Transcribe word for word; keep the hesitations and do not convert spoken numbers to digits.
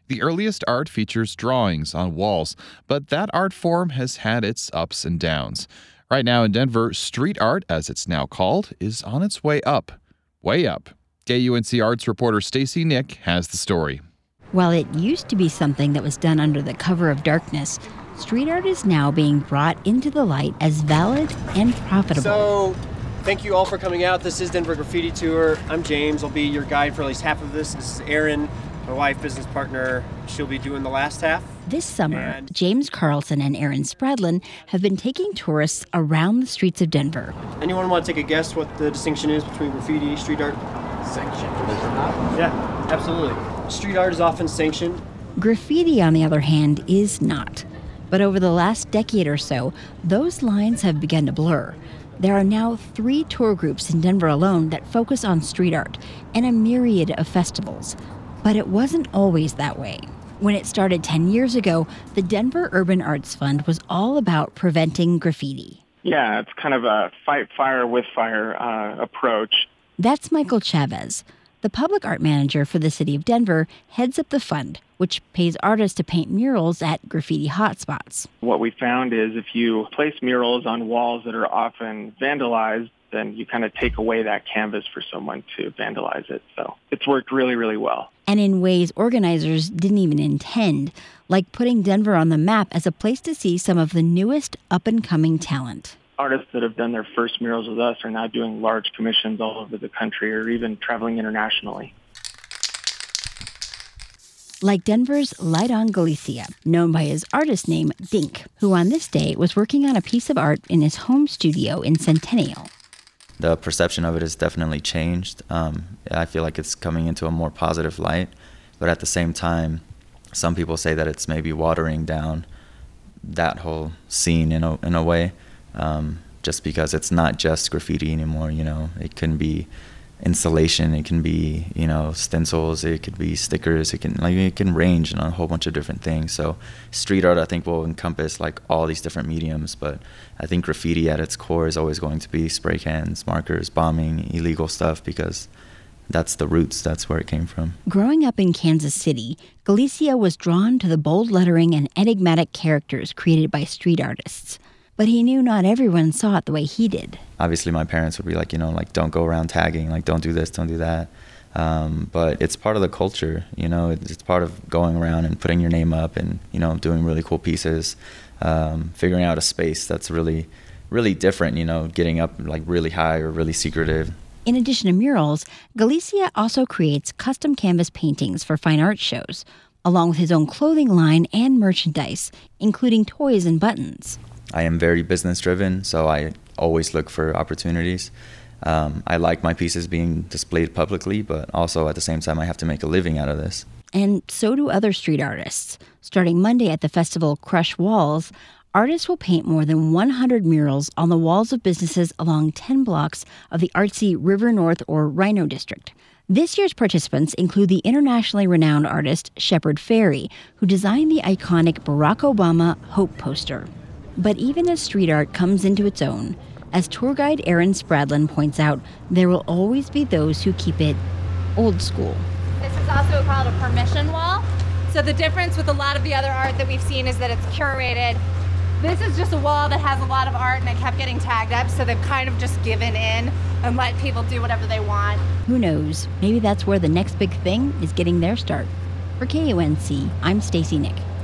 The earliest art features drawings on walls, but that art form has had its ups and downs. Right now in Denver, street art, as it's now called, is on its way up. Way up. K U N C Arts reporter Stacy Nick has the story. While it used to be something that was done under the cover of darkness, street art is now being brought into the light as valid and profitable. So, thank you all for coming out. This is Denver Graffiti Tour. I'm James. I'll be your guide for at least half of this. This is Erin, my wife, business partner. She'll be doing the last half. This summer, and James Carlson and Erin Spradlin have been taking tourists around the streets of Denver. Anyone want to take a guess what the distinction is between graffiti, street art? Sanctioned. Yeah, absolutely. Street art is often sanctioned. Graffiti, on the other hand, is not. But over the last decade or so, those lines have begun to blur. There are now three tour groups in Denver alone that focus on street art and a myriad of festivals. But it wasn't always that way. When it started ten years ago, the Denver Urban Arts Fund was all about preventing graffiti. Yeah, it's kind of a fight fire with fire uh, approach. That's Michael Chavez. The public art manager for the city of Denver heads up the fund, which pays artists to paint murals at graffiti hotspots. What we found is if you place murals on walls that are often vandalized, then you kind of take away that canvas for someone to vandalize it. So it's worked really, really well. And in ways organizers didn't even intend, like putting Denver on the map as a place to see some of the newest up-and-coming talent. Artists that have done their first murals with us are now doing large commissions all over the country or even traveling internationally. Like Denver's Light on Galicia, known by his artist name, Dink, who on this day was working on a piece of art in his home studio in Centennial. The perception of it has definitely changed. Um, I feel like it's coming into a more positive light, but at the same time, some people say that it's maybe watering down that whole scene in a, in a way. Um, just because it's not just graffiti anymore, you know. It can be installation, it can be, you know, stencils, it could be stickers, it can like it can range in a whole bunch of different things. So street art, I think, will encompass like all these different mediums, but I think graffiti at its core is always going to be spray cans, markers, bombing, illegal stuff, because that's the roots, that's where it came from. Growing up in Kansas City, Galicia was drawn to the bold lettering and enigmatic characters created by street artists. But he knew not everyone saw it the way he did. Obviously, my parents would be like, you know, like, don't go around tagging, like, don't do this, don't do that. Um, but it's part of the culture, you know, it's, it's part of going around and putting your name up and, you know, doing really cool pieces, um, figuring out a space that's really, really different, you know, getting up like really high or really secretive. In addition to murals, Galicia also creates custom canvas paintings for fine art shows, along with his own clothing line and merchandise, including toys and buttons. I am very business driven, so I always look for opportunities. Um, I like my pieces being displayed publicly, but also at the same time I have to make a living out of this. And so do other street artists. Starting Monday at the festival Crush Walls, artists will paint more than one hundred murals on the walls of businesses along ten blocks of the artsy River North or Rhino District. This year's participants include the internationally renowned artist Shepard Fairey, who designed the iconic Barack Obama Hope poster. But even as street art comes into its own, as tour guide Erin Spradlin points out, there will always be those who keep it old school. This is also called a permission wall. So the difference with a lot of the other art that we've seen is that it's curated. This is just a wall that has a lot of art and it kept getting tagged up, so they've kind of just given in and let people do whatever they want. Who knows? Maybe that's where the next big thing is getting their start. For K U N C, I'm Stacy Nick.